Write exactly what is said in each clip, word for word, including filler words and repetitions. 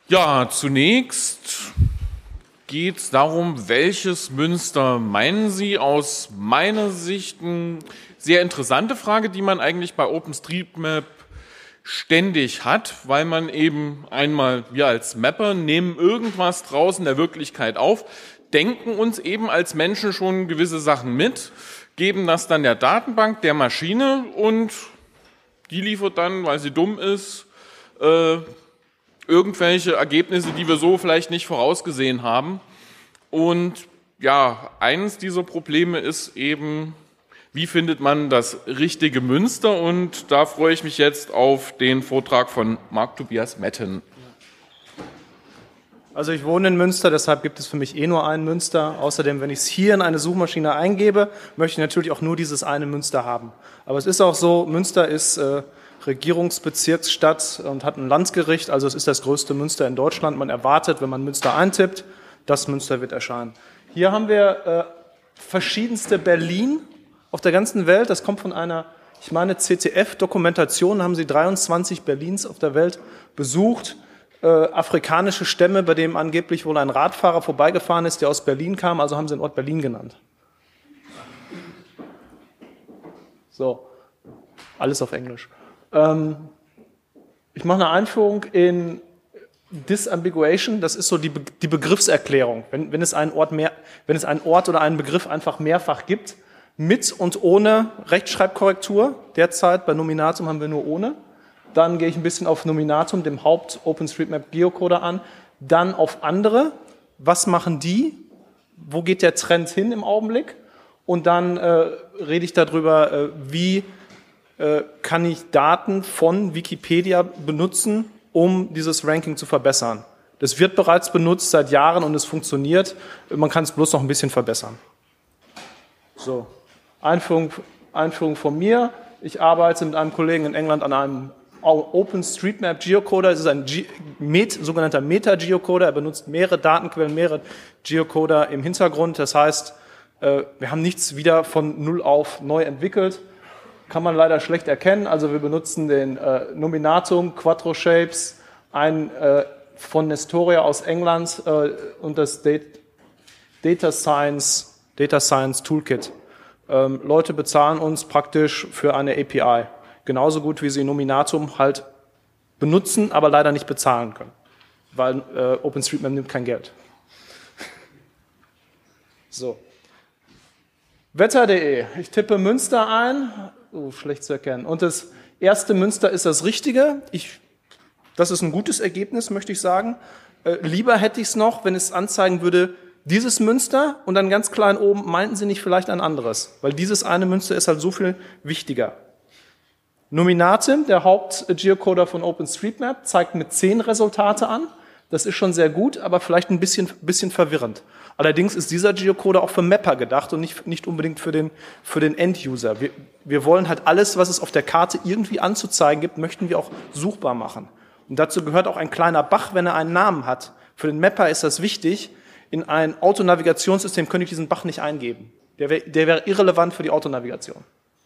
Ja, zunächst geht es darum, welches Münster meinen Sie? Aus meiner Sicht eine sehr interessante Frage, die man eigentlich bei OpenStreetMap ständig hat, weil man eben einmal, wir als Mapper nehmen irgendwas draußen der Wirklichkeit auf, denken uns eben als Menschen schon gewisse Sachen mit, geben das dann der Datenbank, der Maschine und die liefert dann, weil sie dumm ist, äh, irgendwelche Ergebnisse, die wir so vielleicht nicht vorausgesehen haben. Und ja, eines dieser Probleme ist eben, wie findet man das richtige Münster? Und da freue ich mich jetzt auf den Vortrag von Marc-Tobias Metten. Also ich wohne in Münster, deshalb gibt es für mich eh nur ein Münster. Außerdem, wenn ich es hier in eine Suchmaschine eingebe, möchte ich natürlich auch nur dieses eine Münster haben. Aber es ist auch so, Münster ist äh, Regierungsbezirksstadt und hat ein Landgericht, also es ist das größte Münster in Deutschland. Man erwartet, wenn man Münster eintippt, das Münster wird erscheinen. Hier haben wir äh, verschiedenste Berlin auf der ganzen Welt. Das kommt von einer, ich meine, C T F-Dokumentation, haben sie dreiundzwanzig Berlins auf der Welt besucht. Äh, afrikanische Stämme, bei denen angeblich wohl ein Radfahrer vorbeigefahren ist, der aus Berlin kam, also haben sie den Ort Berlin genannt. So, alles auf Englisch. Ähm, ich mache eine Einführung in Disambiguation, das ist so die, Be die Begriffserklärung. Wenn, wenn, es einen Ort mehr, wenn es einen Ort oder einen Begriff einfach mehrfach gibt, mit und ohne Rechtschreibkorrektur, derzeit bei Nominatum haben wir nur ohne, dann gehe ich ein bisschen auf Nominatum, dem Haupt-OpenStreetMap-Geocoder an, dann auf andere, was machen die, wo geht der Trend hin im Augenblick und dann äh, rede ich darüber, äh, wie äh, kann ich Daten von Wikipedia benutzen, um dieses Ranking zu verbessern. Das wird bereits benutzt seit Jahren und es funktioniert, man kann es bloß noch ein bisschen verbessern. So, Einführung, Einführung von mir. Ich arbeite mit einem Kollegen in England an einem OpenStreetMap Geocoder. Es ist ein Ge Met, sogenannter Meta-Geocoder. Er benutzt mehrere Datenquellen, mehrere Geocoder im Hintergrund. Das heißt, wir haben nichts wieder von null auf neu entwickelt. Kann man leider schlecht erkennen. Also wir benutzen den Nominatum, Quattro Shapes, ein von Nestoria aus England und das Data Science, Data Science Toolkit. Ähm, Leute bezahlen uns praktisch für eine A P I. Genauso gut, wie sie Nominatum halt benutzen, aber leider nicht bezahlen können. Weil äh, OpenStreetMap nimmt kein Geld. So. Wetter punkt de. Ich tippe Münster ein. Oh, schlecht zu erkennen. Und das erste Münster ist das Richtige. Ich, das ist ein gutes Ergebnis, möchte ich sagen. Äh, lieber hätte ich es noch, wenn es anzeigen würde, dieses Münster und dann ganz klein oben, meinten Sie nicht vielleicht ein anderes? Weil dieses eine Münster ist halt so viel wichtiger. Nominatim, der Haupt-Geocoder von OpenStreetMap, zeigt mit zehn Resultate an. Das ist schon sehr gut, aber vielleicht ein bisschen, bisschen verwirrend. Allerdings ist dieser Geocoder auch für Mapper gedacht und nicht, nicht unbedingt für den, für den End-User. Wir, wir wollen halt alles, was es auf der Karte irgendwie anzuzeigen gibt, möchten wir auch suchbar machen. Und dazu gehört auch ein kleiner Bach, wenn er einen Namen hat. Für den Mapper ist das wichtig. In ein Autonavigationssystem könnte ich diesen Bach nicht eingeben. Der wäre der wär irrelevant für die Autonavigation.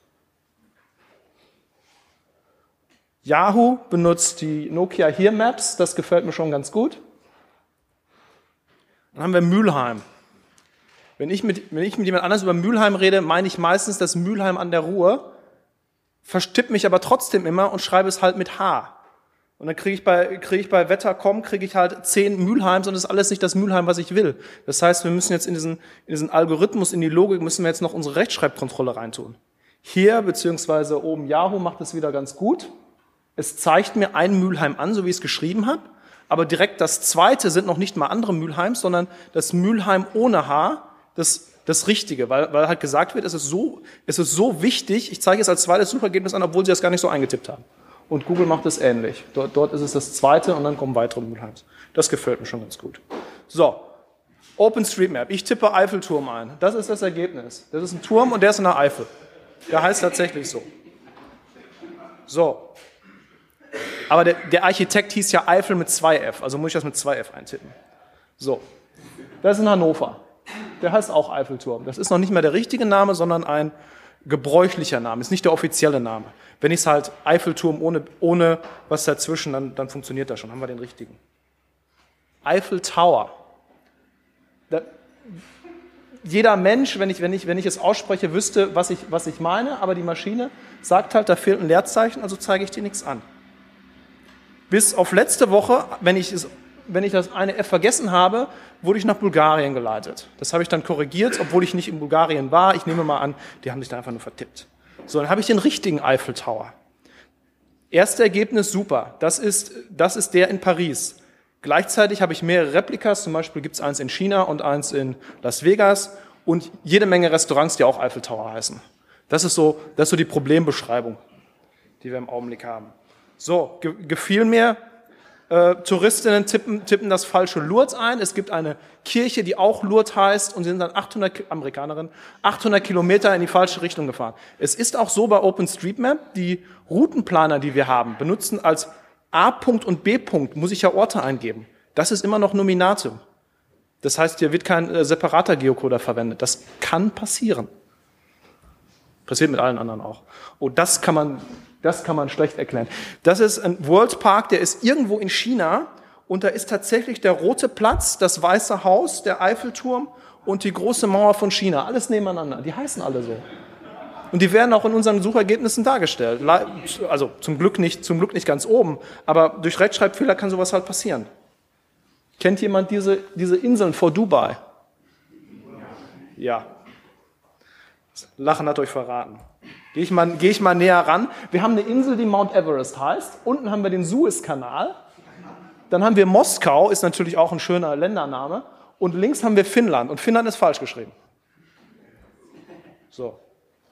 Yahoo benutzt die Nokia Here Maps, das gefällt mir schon ganz gut. Dann haben wir Mülheim. Wenn ich mit, wenn ich mit jemand anders über Mülheim rede, meine ich meistens das Mülheim an der Ruhr, vertippe mich aber trotzdem immer und schreibe es halt mit H. Und dann kriege ich bei, kriege ich bei Wetter Punkt com kriege ich halt zehn Mülheims und das ist alles nicht das Mülheim, was ich will. Das heißt, wir müssen jetzt in diesen, in diesen Algorithmus, in die Logik, müssen wir jetzt noch unsere Rechtschreibkontrolle reintun. Hier, beziehungsweise oben Yahoo macht es wieder ganz gut. Es zeigt mir ein Mülheim an, so wie ich es geschrieben habe, aber direkt das zweite sind noch nicht mal andere Mülheims, sondern das Mülheim ohne H, das, das Richtige, weil, weil halt gesagt wird, es ist so, es ist so wichtig, ich zeige es als zweites Suchergebnis an, obwohl sie das gar nicht so eingetippt haben. Und Google macht es ähnlich. Dort, dort ist es das zweite und dann kommen weitere Mülheims. Das gefällt mir schon ganz gut. So, OpenStreetMap. Ich tippe Eiffelturm ein. Das ist das Ergebnis. Das ist ein Turm und der ist in der Eifel. Der heißt tatsächlich so. So. Aber der, der Architekt hieß ja Eifel mit zwei F, also muss ich das mit zwei F eintippen. So. Das ist in Hannover. Der heißt auch Eiffelturm. Das ist noch nicht mehr der richtige Name, sondern ein gebräuchlicher Name. Ist nicht der offizielle Name. Wenn ich es halt Eiffelturm ohne, ohne was dazwischen, dann, dann funktioniert das schon. Haben wir den richtigen. Eiffel Tower. Da, jeder Mensch, wenn ich, wenn, ich, wenn ich es ausspreche, wüsste, was ich, was ich meine, aber die Maschine sagt halt, da fehlt ein Leerzeichen, also zeige ich dir nichts an. Bis auf letzte Woche, wenn ich, es, wenn ich das eine F vergessen habe, wurde ich nach Bulgarien geleitet. Das habe ich dann korrigiert, obwohl ich nicht in Bulgarien war. Ich nehme mal an, die haben sich da einfach nur vertippt. So, dann habe ich den richtigen Eiffel Tower. Erste Ergebnis, super. Das ist, das ist der in Paris. Gleichzeitig habe ich mehrere Replikas, zum Beispiel gibt es eins in China und eins in Las Vegas und jede Menge Restaurants, die auch Eiffel Tower heißen. Das ist so, das ist so die Problembeschreibung, die wir im Augenblick haben. So, ge gefiel mir. Äh, Touristinnen tippen, tippen das falsche Lourdes ein. Es gibt eine Kirche, die auch Lourdes heißt und sind dann achthundert, Amerikanerinnen, achthundert Kilometer in die falsche Richtung gefahren. Es ist auch so bei OpenStreetMap, die Routenplaner, die wir haben, benutzen als A-Punkt und B-Punkt, muss ich ja Orte eingeben. Das ist immer noch Nominatum. Das heißt, hier wird kein äh, separater Geocoder verwendet. Das kann passieren. Passiert mit allen anderen auch. Oh, das kann man, das kann man schlecht erklären. Das ist ein World Park, der ist irgendwo in China und da ist tatsächlich der Rote Platz, das Weiße Haus, der Eiffelturm und die große Mauer von China. Alles nebeneinander. Die heißen alle so. Und die werden auch in unseren Suchergebnissen dargestellt. Also zum Glück nicht, zum Glück nicht ganz oben, aber durch Rechtschreibfehler kann sowas halt passieren. Kennt jemand diese, diese Inseln vor Dubai? Ja. Lachen hat euch verraten. Gehe ich mal, gehe ich mal näher ran. Wir haben eine Insel, die Mount Everest heißt. Unten haben wir den Suezkanal. Dann haben wir Moskau, ist natürlich auch ein schöner Ländername. Und links haben wir Finnland. Und Finnland ist falsch geschrieben. So.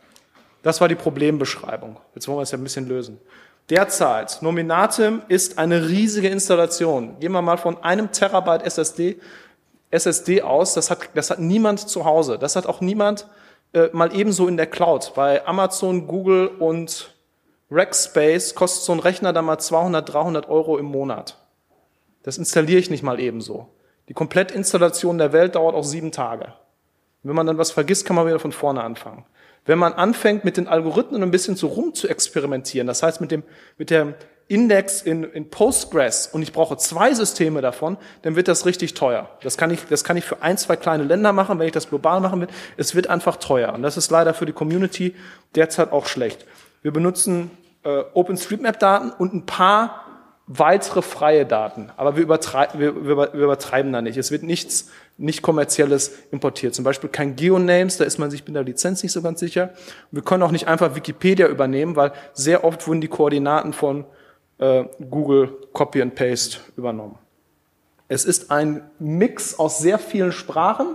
Das war die Problembeschreibung. Jetzt wollen wir es ja ein bisschen lösen. Derzeit, Nominatim ist eine riesige Installation. Gehen wir mal von einem Terabyte S S D, S S D aus. Das hat, das hat niemand zu Hause. Das hat auch niemand äh, mal ebenso in der Cloud. Bei Amazon, Google und Rackspace kostet so ein Rechner dann mal zweihundert, dreihundert Euro im Monat. Das installiere ich nicht mal ebenso. Die Komplettinstallation der Welt dauert auch sieben Tage. Wenn man dann was vergisst, kann man wieder von vorne anfangen. Wenn man anfängt, mit den Algorithmen ein bisschen so rum zu experimentieren, das heißt mit dem, mit dem Index in, in Postgres und ich brauche zwei Systeme davon, dann wird das richtig teuer. Das kann ich, das kann ich für ein, zwei kleine Länder machen, wenn ich das global machen will. Es wird einfach teuer. Und das ist leider für die Community derzeit auch schlecht. Wir benutzen äh, OpenStreetMap-Daten und ein paar weitere freie Daten. Aber wir übertreiben, wir, wir, wir übertreiben da nicht. Es wird nichts, nicht kommerzielles importiert. Zum Beispiel kein Geonames, da ist man sich mit der Lizenz nicht so ganz sicher. Wir können auch nicht einfach Wikipedia übernehmen, weil sehr oft wurden die Koordinaten von äh, Google Copy and Paste übernommen. Es ist ein Mix aus sehr vielen Sprachen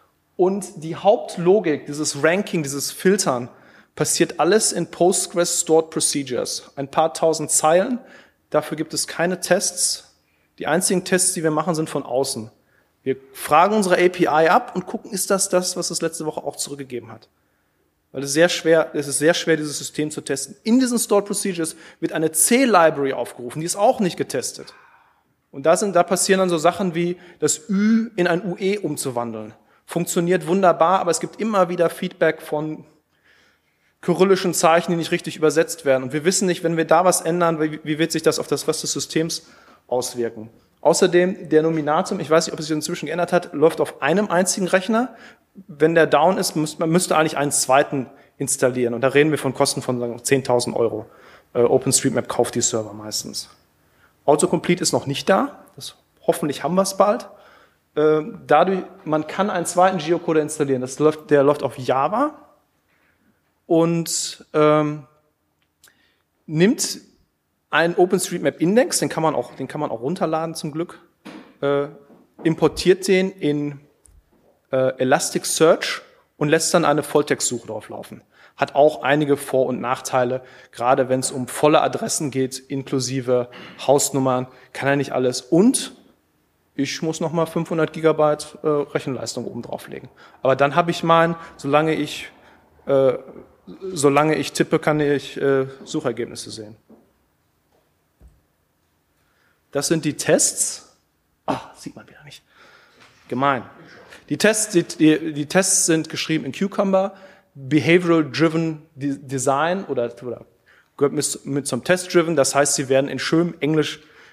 und die Hauptlogik, dieses Ranking, dieses Filtern, passiert alles in Postgres Stored Procedures. Ein paar tausend Zeilen. Dafür gibt es keine Tests. Die einzigen Tests, die wir machen, sind von außen. Wir fragen unsere A P I ab und gucken, ist das das, was es letzte Woche auch zurückgegeben hat. Weil es sehr schwer, es ist sehr schwer, dieses System zu testen. In diesen Stored Procedures wird eine C-Library aufgerufen, die ist auch nicht getestet. Und da sind, da passieren dann so Sachen wie, das Ü in ein U E umzuwandeln. Funktioniert wunderbar, aber es gibt immer wieder Feedback von kyrillischen Zeichen, die nicht richtig übersetzt werden. Und wir wissen nicht, wenn wir da was ändern, wie, wie wird sich das auf das Rest des Systems auswirken. Außerdem, der Nominatum, ich weiß nicht, ob es sich inzwischen geändert hat, läuft auf einem einzigen Rechner. Wenn der down ist, müsste man müsste eigentlich einen zweiten installieren. Und da reden wir von Kosten von zehntausend Euro. Äh, OpenStreetMap kauft die Server meistens. Autocomplete ist noch nicht da. Das, hoffentlich haben wir es bald. Äh, dadurch, man kann einen zweiten Geocoder installieren. Das läuft, der läuft auf Java. Und ähm, nimmt einen OpenStreetMap-Index, den kann man auch, den kann man auch runterladen zum Glück, äh, importiert den in äh, Elasticsearch und lässt dann eine Volltextsuche drauf laufen. Hat auch einige Vor- und Nachteile, gerade wenn es um volle Adressen geht, inklusive Hausnummern, kann er nicht alles. Und ich muss nochmal fünfhundert Gigabyte äh, Rechenleistung oben drauflegen. Aber dann habe ich mein, solange ich äh, Solange ich tippe, kann ich äh, Suchergebnisse sehen. Das sind die Tests. Ah, sieht man wieder nicht. Gemein. Die Tests, die, die, die Tests sind geschrieben in Cucumber, Behavioral Driven Design oder, oder gehört mit, mit zum Test Driven. Das heißt, sie werden in schönem Englisch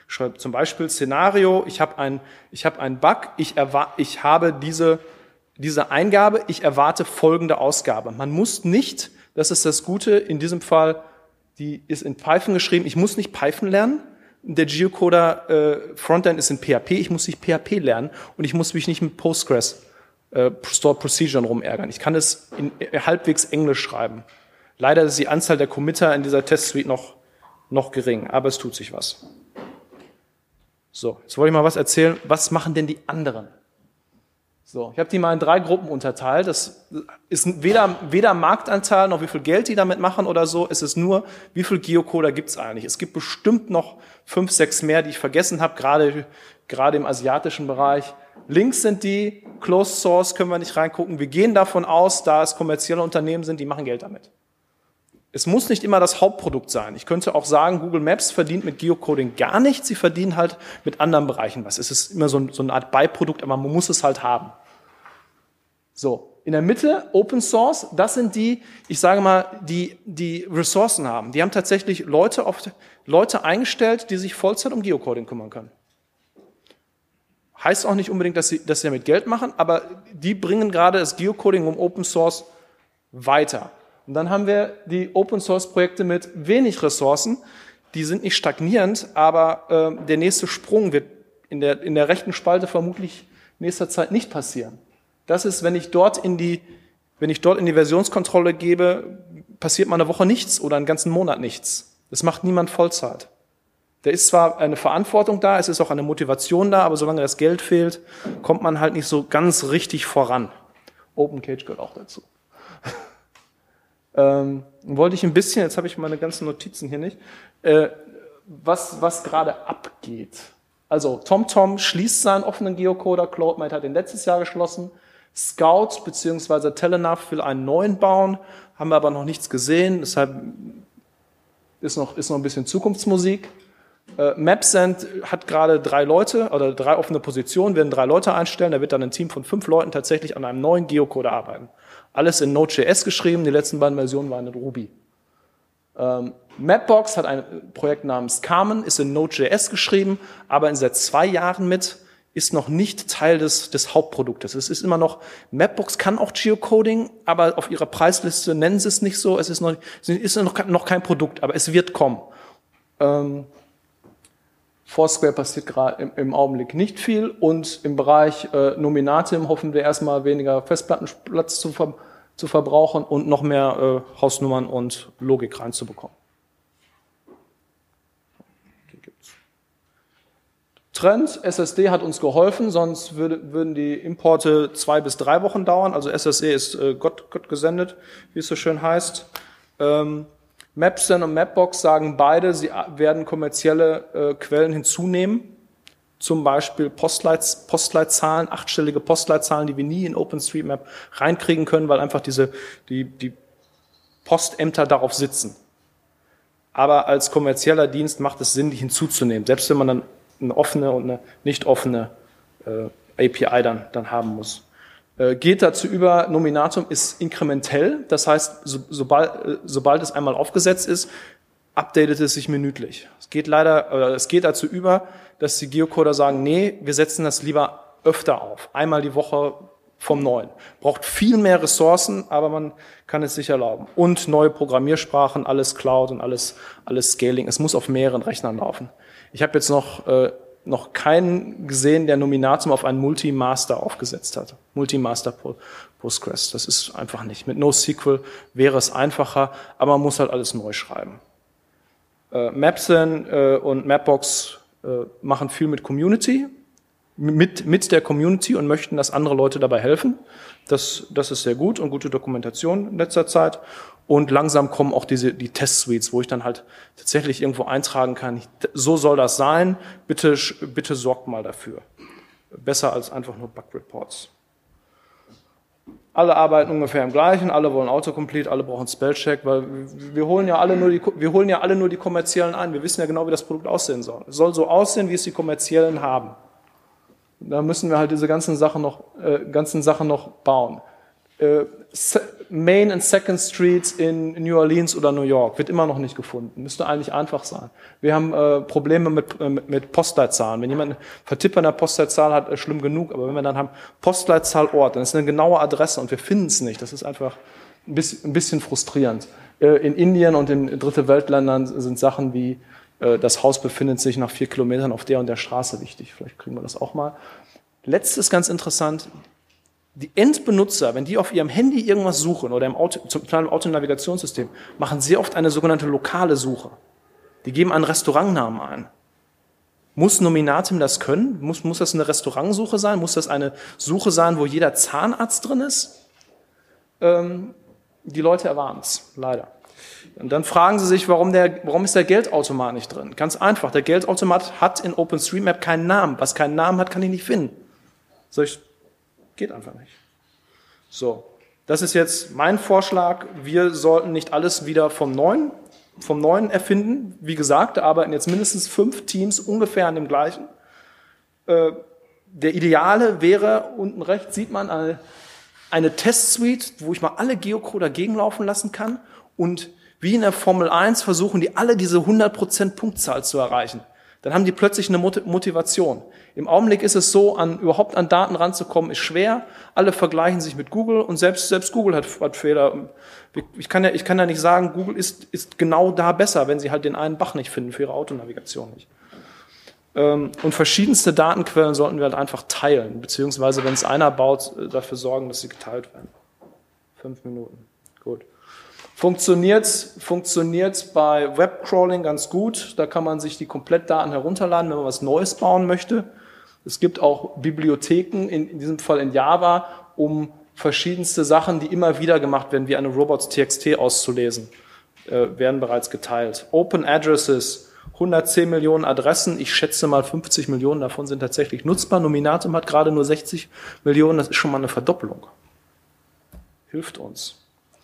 Ich schreibe zum Beispiel Szenario, ich habe ein, ich habe einen Bug, ich, erwar- ich habe diese, diese Eingabe, ich erwarte folgende Ausgabe. Man muss nicht, das ist das Gute, in diesem Fall, die ist in Python geschrieben, ich muss nicht Python lernen. Der Geocoder äh, Frontend ist in P H P, ich muss nicht P H P lernen und ich muss mich nicht mit Postgres äh, Stored Proceduren rumärgern. Ich kann es in äh, halbwegs Englisch schreiben. Leider ist die Anzahl der Committer in dieser Test-Suite noch, noch gering, aber es tut sich was. So, jetzt wollte ich mal was erzählen. Was machen denn die anderen? So, ich habe die mal in drei Gruppen unterteilt. Das ist weder, weder Marktanteil noch wie viel Geld die damit machen oder so. Es ist nur, wie viel Geocoder gibt es eigentlich. Es gibt bestimmt noch fünf, sechs mehr, die ich vergessen habe, gerade, gerade im asiatischen Bereich. Links sind die, Closed Source können wir nicht reingucken. Wir gehen davon aus, da es kommerzielle Unternehmen sind, die machen Geld damit. Es muss nicht immer das Hauptprodukt sein. Ich könnte auch sagen, Google Maps verdient mit Geocoding gar nichts. Sie verdienen halt mit anderen Bereichen was. Es ist immer so, ein, so eine Art Beiprodukt, aber man muss es halt haben. So, in der Mitte Open Source, das sind die, ich sage mal, die die Ressourcen haben. Die haben tatsächlich Leute, auf, Leute eingestellt, die sich Vollzeit um Geocoding kümmern können. Heißt auch nicht unbedingt, dass sie, dass sie damit Geld machen, aber die bringen gerade das Geocoding um Open Source weiter. Und dann haben wir die Open Source Projekte mit wenig Ressourcen, die sind nicht stagnierend, aber äh, der nächste Sprung wird in der, in der rechten Spalte vermutlich in nächster Zeit nicht passieren. Das ist, wenn ich dort in die, wenn ich dort in die Versionskontrolle gebe, passiert mal eine Woche nichts oder einen ganzen Monat nichts. Das macht niemand Vollzeit. Da ist zwar eine Verantwortung da, es ist auch eine Motivation da, aber solange das Geld fehlt, kommt man halt nicht so ganz richtig voran. OpenCage gehört auch dazu. ähm, wollte ich ein bisschen, jetzt habe ich meine ganzen Notizen hier nicht, äh, was, was gerade abgeht. Also TomTom schließt seinen offenen Geocoder, CloudMate hat den letztes Jahr geschlossen, Scout bzw. Telenav will einen neuen bauen, haben wir aber noch nichts gesehen, deshalb ist noch, ist noch ein bisschen Zukunftsmusik. Äh, Mapsend hat gerade drei Leute oder drei offene Positionen, werden drei Leute einstellen, da wird dann ein Team von fünf Leuten tatsächlich an einem neuen Geocoder arbeiten. Alles in Node.js geschrieben, die letzten beiden Versionen waren in Ruby. Ähm, Mapbox hat ein Projekt namens Carmen, ist in Node.js geschrieben, aber in seit zwei Jahren mit, ist noch nicht Teil des, des Hauptproduktes. Es ist immer noch, Mapbox kann auch Geocoding, aber auf ihrer Preisliste nennen sie es nicht so. Es ist noch, es ist noch, noch kein Produkt, aber es wird kommen. Ähm, Foursquare passiert gerade im, im Augenblick nicht viel und im Bereich äh, Nominatim hoffen wir erstmal weniger Festplattenplatz zu, ver, zu verbrauchen und noch mehr äh, Hausnummern und Logik reinzubekommen. Trend, S S D hat uns geholfen, sonst würde, würden die Importe zwei bis drei Wochen dauern. Also S S D ist äh, Gott, Gott gesendet, wie es so schön heißt. Ähm, Mapsend und Mapbox sagen beide, sie werden kommerzielle äh, Quellen hinzunehmen. Zum Beispiel Postleit, Postleitzahlen, achtstellige Postleitzahlen, die wir nie in OpenStreetMap reinkriegen können, weil einfach diese, die, die Postämter darauf sitzen. Aber als kommerzieller Dienst macht es Sinn, die hinzuzunehmen. Selbst wenn man dann eine offene und eine nicht offene äh, A P I dann, dann haben muss. Äh, geht dazu über, Nominatum ist inkrementell, das heißt, so, sobald, äh, sobald es einmal aufgesetzt ist, updatet es sich minütlich. Es geht leider, äh, es geht dazu über, dass die Geocoder sagen, nee, wir setzen das lieber öfter auf, einmal die Woche vom Neuen. Braucht viel mehr Ressourcen, aber man kann es sich erlauben. Und neue Programmiersprachen, alles Cloud und alles, alles Scaling. Es muss auf mehreren Rechnern laufen. Ich habe jetzt noch, äh, noch keinen gesehen, der Nominatum auf einen Multi-Master aufgesetzt hat. Multi-Master Postgres. Das ist einfach nicht. Mit NoSQL wäre es einfacher, aber man muss halt alles neu schreiben. Äh, Mapsend äh, und Mapbox äh, machen viel mit Community, mit, mit der Community und möchten, dass andere Leute dabei helfen. Das, das ist sehr gut und gute Dokumentation in letzter Zeit. Und langsam kommen auch diese, die Test-Suites, wo ich dann halt tatsächlich irgendwo eintragen kann, so soll das sein, bitte, bitte sorgt mal dafür. Besser als einfach nur Bug-Reports. Alle arbeiten ungefähr im Gleichen, alle wollen Autocomplete, alle brauchen Spellcheck, weil wir holen ja alle nur die, wir holen ja alle nur die kommerziellen ein. Wir wissen ja genau, wie das Produkt aussehen soll. Es soll so aussehen, wie es die kommerziellen haben. Da müssen wir halt diese ganzen Sachen noch, äh, ganzen Sachen noch bauen. äh, Main and Second Streets in New Orleans oder New York, wird immer noch nicht gefunden. Müsste eigentlich einfach sein. Wir haben äh, Probleme mit, äh, mit Postleitzahlen. Wenn jemand eine Vertippung einer Postleitzahl hat, äh, schlimm genug, aber wenn wir dann haben Postleitzahl Ort, dann ist eine genaue Adresse und wir finden es nicht. Das ist einfach ein bisschen, ein bisschen frustrierend. Äh, in Indien und in Dritte Weltländern sind Sachen wie, äh, das Haus befindet sich nach vier Kilometern auf der und der Straße wichtig. Vielleicht kriegen wir das auch mal. Letztes ganz interessant. Die Endbenutzer, wenn die auf ihrem Handy irgendwas suchen oder im Auto, zum kleinen Autonavigationssystem, machen sehr oft eine sogenannte lokale Suche. Die geben einen Restaurantnamen ein. Muss Nominatim das können? Muss, muss das eine Restaurantsuche sein? Muss das eine Suche sein, wo jeder Zahnarzt drin ist? Ähm, die Leute erwarten es, leider. Und dann fragen sie sich, warum, der, warum ist der Geldautomat nicht drin? Ganz einfach, der Geldautomat hat in OpenStreetMap keinen Namen. Was keinen Namen hat, kann ich nicht finden. Soll ich Geht einfach nicht. So, das ist jetzt mein Vorschlag. Wir sollten nicht alles wieder vom Neuen, vom Neuen erfinden. Wie gesagt, da arbeiten jetzt mindestens fünf Teams ungefähr an dem Gleichen. Äh, der Ideale wäre, unten rechts sieht man eine, eine Testsuite, wo ich mal alle Geocoder gegenlaufen lassen kann und wie in der Formel eins versuchen die alle diese hundert Prozent Punktzahl zu erreichen. Dann haben die plötzlich eine Motivation. Im Augenblick ist es so, an, überhaupt an Daten ranzukommen, ist schwer. Alle vergleichen sich mit Google und selbst, selbst Google hat, hat Fehler. Ich kann ja, ich kann ja nicht sagen, Google ist, ist genau da besser, wenn sie halt den einen Bach nicht finden für ihre Autonavigation nicht. Und verschiedenste Datenquellen sollten wir halt einfach teilen, beziehungsweise, wenn es einer baut, dafür sorgen, dass sie geteilt werden. Fünf Minuten. Gut. Funktioniert, funktioniert bei Webcrawling ganz gut. Da kann man sich die Komplettdaten herunterladen, wenn man was Neues bauen möchte. Es gibt auch Bibliotheken, in, in diesem Fall in Java, um verschiedenste Sachen, die immer wieder gemacht werden, wie eine Robots.txt auszulesen, äh, werden bereits geteilt. Open Addresses, hundertzehn Millionen Adressen. Ich schätze mal fünfzig Millionen davon sind tatsächlich nutzbar. Nominatum hat gerade nur sechzig Millionen. Das ist schon mal eine Verdoppelung. Hilft uns.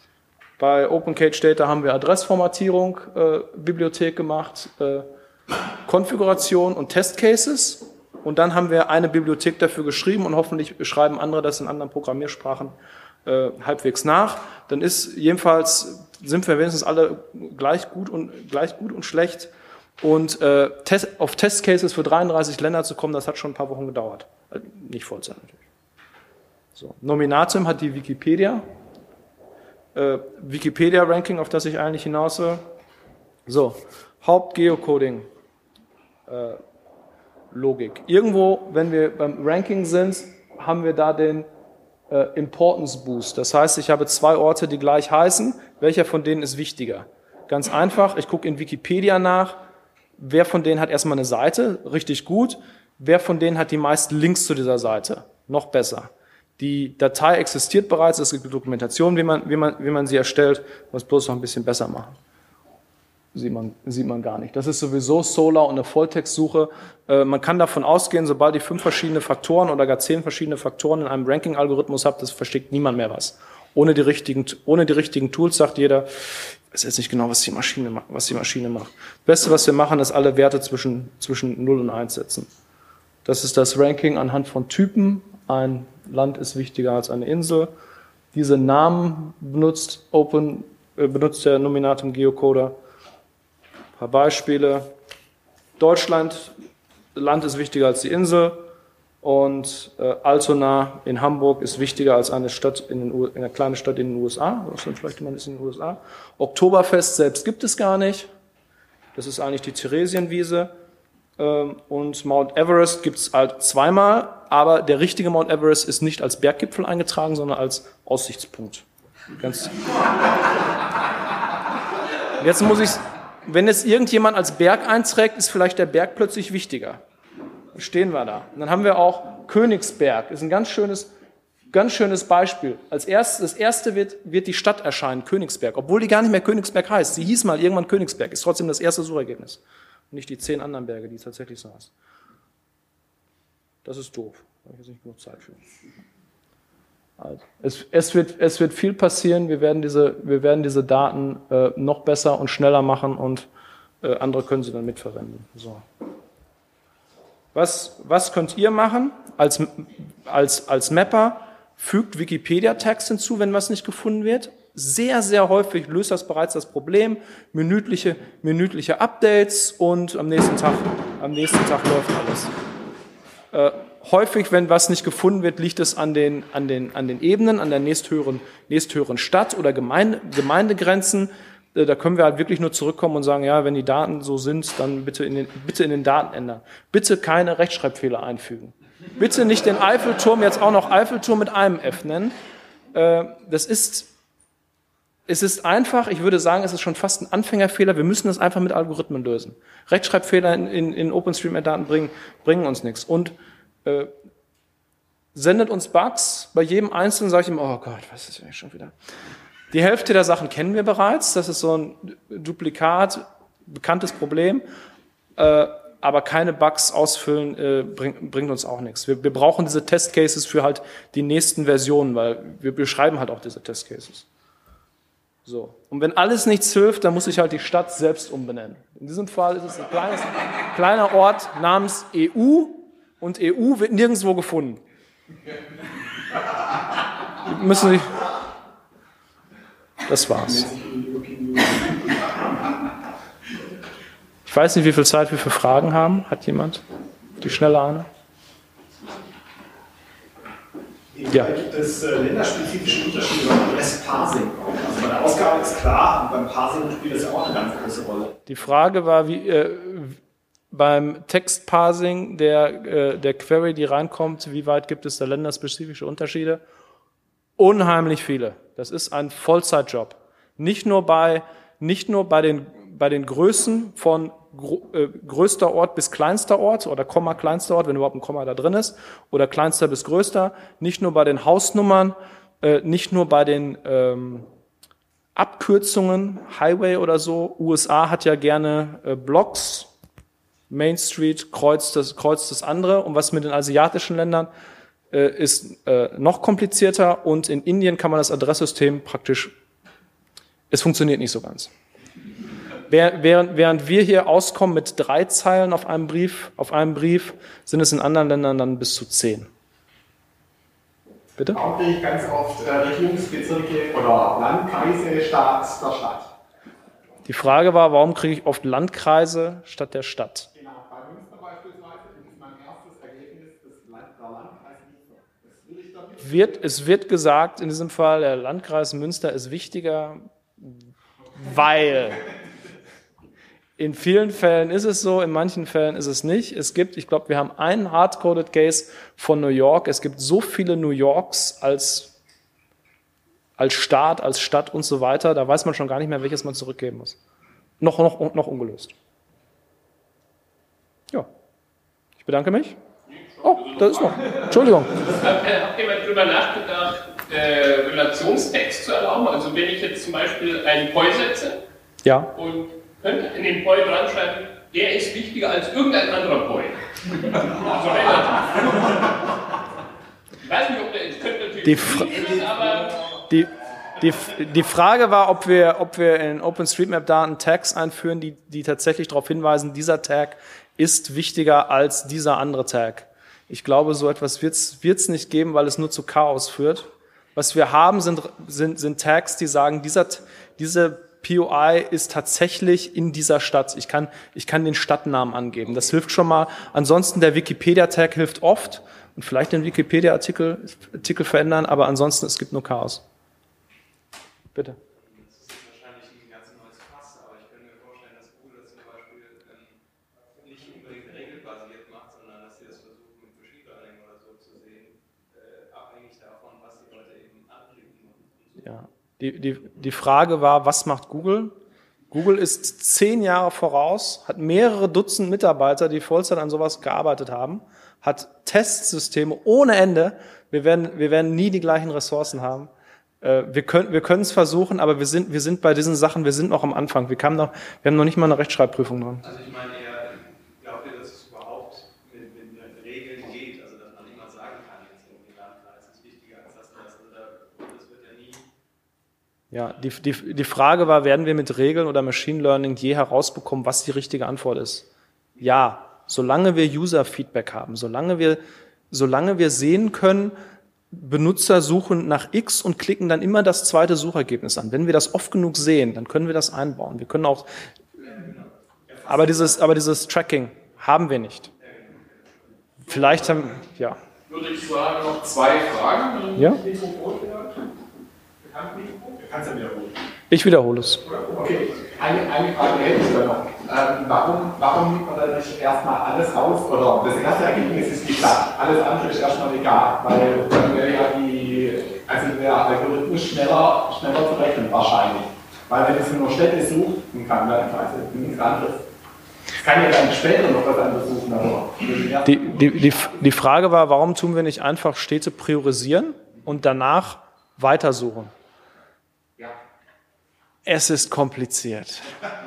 Bei OpenCage-Data haben wir Adressformatierung, äh, Bibliothek gemacht, äh, Konfiguration und Testcases. Und dann haben wir eine Bibliothek dafür geschrieben und hoffentlich schreiben andere das in anderen Programmiersprachen äh, halbwegs nach. Dann ist jedenfalls, sind wir wenigstens alle gleich gut und, gleich gut und schlecht. Und äh, Test, auf Testcases für dreiunddreißig Länder zu kommen, das hat schon ein paar Wochen gedauert. Also nicht Vollzeit natürlich. So. Nominatim hat die Wikipedia. Äh, Wikipedia-Ranking, auf das ich eigentlich hinaus will. So, Haupt-Geocoding. Äh, Logik. Irgendwo, wenn wir beim Ranking sind, haben wir da den äh, Importance Boost. Das heißt, ich habe zwei Orte, die gleich heißen. Welcher von denen ist wichtiger? Ganz einfach, ich gucke in Wikipedia nach, wer von denen hat erstmal eine Seite, richtig gut. Wer von denen hat die meisten Links zu dieser Seite? Noch besser. Die Datei existiert bereits, es gibt Dokumentation, wie man, wie man, wie man sie erstellt, man muss bloß noch ein bisschen besser machen. Sieht man, sieht man gar nicht. Das ist sowieso Solr und eine Volltextsuche. Äh, man kann davon ausgehen, sobald ich fünf verschiedene Faktoren oder gar zehn verschiedene Faktoren in einem Ranking-Algorithmus habe, das versteht niemand mehr was. Ohne die richtigen, ohne die richtigen Tools sagt jeder, ich weiß jetzt nicht genau, was die Maschine macht, was die Maschine macht. Das Beste, was wir machen, ist alle Werte zwischen, zwischen null und eins setzen. Das ist das Ranking anhand von Typen. Ein Land ist wichtiger als eine Insel. Diese Namen benutzt Open, äh, benutzt der Nominatum Geocoder. Ein paar Beispiele. Deutschland, Land ist wichtiger als die Insel. Und äh, Altona in Hamburg ist wichtiger als eine Stadt in, den U in eine kleine Stadt in den U S A. Was dann vielleicht jemand ist in den U S A. Oktoberfest selbst gibt es gar nicht. Das ist eigentlich die Theresienwiese. Ähm, und Mount Everest gibt es halt zweimal. Aber der richtige Mount Everest ist nicht als Berggipfel eingetragen, sondern als Aussichtspunkt. Ganz Jetzt muss ich, wenn es irgendjemand als Berg einträgt, ist vielleicht der Berg plötzlich wichtiger. Dann stehen wir da. Und dann haben wir auch Königsberg. Das ist ein ganz schönes, ganz schönes Beispiel. Als erstes, das erste wird, wird die Stadt erscheinen, Königsberg. Obwohl die gar nicht mehr Königsberg heißt. Sie hieß mal irgendwann Königsberg. Ist trotzdem das erste Suchergebnis. Und nicht die zehn anderen Berge, die tatsächlich so heißen. Das ist doof. Da habe ich jetzt nicht genug Zeit für. Also, es, es, wird, es wird viel passieren. Wir werden diese, wir werden diese Daten äh, noch besser und schneller machen und äh, andere können sie dann mitverwenden. So. Was, was könnt ihr machen als, als, als Mapper? fügt Wikipedia-Tags hinzu, wenn was nicht gefunden wird. Sehr, sehr häufig löst das bereits das Problem, minütliche, minütliche Updates und am nächsten Tag, am nächsten Tag läuft alles. Äh, häufig, wenn was nicht gefunden wird, liegt es an den, an den, an den Ebenen, an der nächsthöheren, nächsthöheren Stadt oder Gemeinde, Gemeindegrenzen. Äh, da können wir halt wirklich nur zurückkommen und sagen, ja, wenn die Daten so sind, dann bitte in den, bitte in den Daten ändern. Bitte keine Rechtschreibfehler einfügen. Bitte nicht den Eiffelturm jetzt auch noch Eiffelturm mit einem F nennen. Äh, das ist Es ist einfach, ich würde sagen, es ist schon fast ein Anfängerfehler. Wir müssen das einfach mit Algorithmen lösen. Rechtschreibfehler in, in, in OpenStreetMap-Daten bringen, bringen uns nichts. Und äh, sendet uns Bugs. Bei jedem Einzelnen sage ich immer, oh Gott, was ist denn schon wieder? Die Hälfte der Sachen kennen wir bereits. Das ist so ein Duplikat, bekanntes Problem. Äh, aber keine Bugs ausfüllen äh, bring, bringt uns auch nichts. Wir, wir brauchen diese Testcases für halt die nächsten Versionen, weil wir beschreiben halt auch diese Testcases. So. Und wenn alles nichts hilft, dann muss ich halt die Stadt selbst umbenennen. In diesem Fall ist es ein kleines, kleiner Ort namens E U und E U wird nirgendwo gefunden. Müssen Sie. Das war's. Ich weiß nicht, wie viel Zeit wir für Fragen haben. Hat jemand die schnelle Ahne? Ja. Gibt es äh, länderspezifische Unterschiede beim Adressparsing? Also bei der Ausgabe ist klar, und beim Parsing spielt das ja auch eine ganz große Rolle. Die Frage war, wie äh, beim Textparsing der, äh, der Query, die reinkommt, wie weit gibt es da länderspezifische Unterschiede? Unheimlich viele. Das ist ein Vollzeitjob. Nicht nur bei, nicht nur bei den, bei den Größen von gro- äh, größter Ort bis kleinster Ort oder Komma kleinster Ort, wenn überhaupt ein Komma da drin ist, oder kleinster bis größter. Nicht nur bei den Hausnummern, äh, nicht nur bei den ähm, Abkürzungen, Highway oder so. U S A hat ja gerne äh, Blocks. Main Street kreuzt das, kreuzt das andere. Und was mit den asiatischen Ländern äh, ist äh, noch komplizierter. Und in Indien kann man das Adresssystem praktisch, es funktioniert nicht so ganz. Während, während wir hier auskommen mit drei Zeilen auf einem Brief, auf einem Brief, sind es in anderen Ländern dann bis zu zehn. Bitte? Warum kriege ich ganz oft äh, Regierungsbezirke oder Landkreise statt der Stadt? Die Frage war, warum kriege ich oft Landkreise statt der Stadt? Genau, bei Münster beispielsweise ist mein erstes Ergebnis das Land, der Landkreis Münster. Das will ich damit. Wird, es wird gesagt, in diesem Fall, der Landkreis Münster ist wichtiger, weil in vielen Fällen ist es so, in manchen Fällen ist es nicht. Es gibt, ich glaube, wir haben einen hardcoded Case von New York. Es gibt so viele New Yorks als, als Staat, als Stadt und so weiter. Da weiß man schon gar nicht mehr, welches man zurückgeben muss. Noch, noch, noch ungelöst. Ja. Ich bedanke mich. Oh, da ist noch. Entschuldigung. Habt ihr mal drüber nachgedacht, äh, Relationstext zu erlauben? Also wenn ich jetzt zum Beispiel einen P O I setze Ja. und könnte in den P O I dran schreiben, der ist wichtiger als irgendein anderer P O I. Also relativ. Ich weiß nicht, ob der, es könnte natürlich Die, Fra sein, aber die, die, die Frage war, ob wir, ob wir in OpenStreetMap-Daten Tags einführen, die, die tatsächlich darauf hinweisen, dieser Tag ist wichtiger als dieser andere Tag. Ich glaube, so etwas wird es nicht geben, weil es nur zu Chaos führt. Was wir haben, sind, sind, sind Tags, die sagen, dieser, diese P O I ist tatsächlich in dieser Stadt. Ich kann, ich kann den Stadtnamen angeben. Das hilft schon mal. Ansonsten der Wikipedia-Tag hilft oft und vielleicht den Wikipedia-Artikel Artikel verändern, aber ansonsten es gibt nur Chaos. Bitte. Das ist wahrscheinlich ein ganz neues Fass, aber ich könnte mir vorstellen, dass Google das zum Beispiel ähm, nicht unbedingt regelbasiert macht, sondern dass sie das versuchen mit Machine Learning oder so zu sehen, äh, abhängig davon, was die Leute eben anklicken. Und so. Ja. Die, die, die Frage war, was macht Google? Google ist zehn Jahre voraus, hat mehrere Dutzend Mitarbeiter, die Vollzeit an sowas gearbeitet haben, hat Testsysteme ohne Ende. Wir werden, wir werden nie die gleichen Ressourcen haben. Wir können, wir können es versuchen, aber wir sind, wir sind bei diesen Sachen, wir sind noch am Anfang. Wir, kamen noch, wir haben noch nicht mal eine Rechtschreibprüfung dran. Also ich meine eher, glaubt ihr, dass es überhaupt mit, mit, mit Regeln geht? Also dass man immer sagen kann, jetzt irgendwie Landkreis ist wichtiger als das und das. Also da, das wird ja nie... Ja, die, die, die Frage war, werden wir mit Regeln oder Machine Learning je herausbekommen, was die richtige Antwort ist? Ja, solange wir User-Feedback haben, solange wir, solange wir sehen können, Benutzer suchen nach X und klicken dann immer das zweite Suchergebnis an. Wenn wir das oft genug sehen, dann können wir das einbauen. Wir können auch, aber dieses, aber dieses Tracking haben wir nicht. Vielleicht haben, ja. Würde ich sagen, noch zwei Fragen. Ja? Kannst du wiederholen? Ich wiederhole es. Okay, eine, eine Frage hätte ich da noch. Ähm, warum, warum nimmt man da nicht erstmal alles raus? Oder das erste Ergebnis ist geklappt. Alles andere ist erstmal egal, weil dann wäre ja die, also der Algorithmus schneller, schneller zu rechnen wahrscheinlich. Weil wenn es nur Städte sucht, dann kann man also nichts anderes. Es kann ja dann später noch was anderes suchen, aber die, die, die, die Frage war, warum tun wir nicht einfach Städte priorisieren und danach weitersuchen? ja. Es ist kompliziert.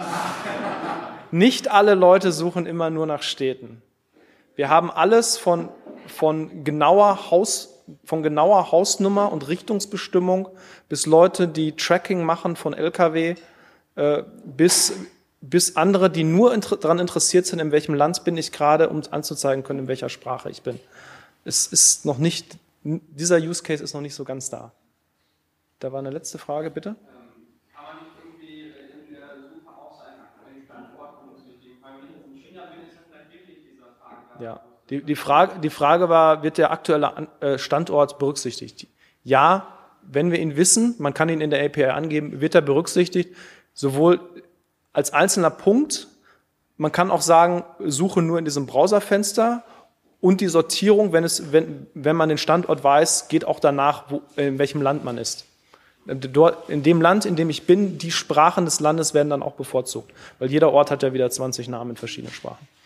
Nicht alle Leute suchen immer nur nach Städten. Wir haben alles von, von, genauer Haus, von genauer Hausnummer und Richtungsbestimmung bis Leute, die Tracking machen von L K W, äh, bis, bis andere, die nur inter- daran interessiert sind, in welchem Land bin ich gerade, um anzuzeigen können, in welcher Sprache ich bin. Es ist noch nicht, dieser Use Case ist noch nicht so ganz da. Da war eine letzte Frage, bitte. Ja, die, die, Frage, die Frage war, wird der aktuelle Standort berücksichtigt? Ja, wenn wir ihn wissen, man kann ihn in der A P I angeben, wird er berücksichtigt, sowohl als einzelner Punkt, man kann auch sagen, suche nur in diesem Browserfenster und die Sortierung, wenn, es, wenn, wenn man den Standort weiß, geht auch danach, wo, in welchem Land man ist. Dort, in dem Land, in dem ich bin, die Sprachen des Landes werden dann auch bevorzugt, weil jeder Ort hat ja wieder zwanzig Namen in verschiedenen Sprachen.